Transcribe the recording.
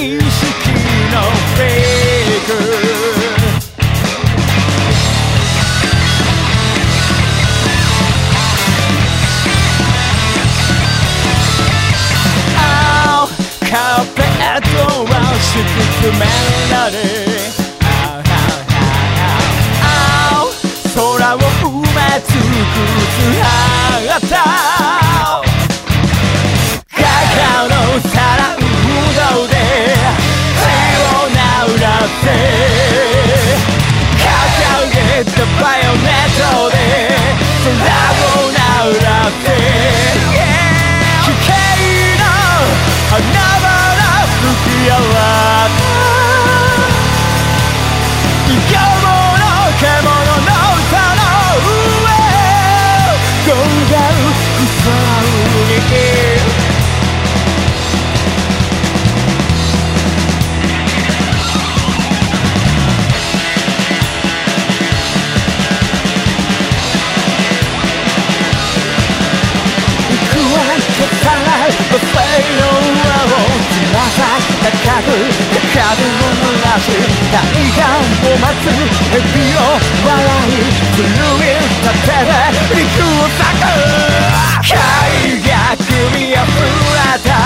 意識のフェイクカーペットは敷き詰められ空を埋め尽くすあった赤の皿うどで血を流らせ掲げたバイオネットで空を流らせ危険な花々吹き上がった生き物獣の歌の上転がる草に不正の輪をつまさ高く風を濡らし対岸を待つ蛇を笑い狂い立てて陸を裂く海が組みあふれた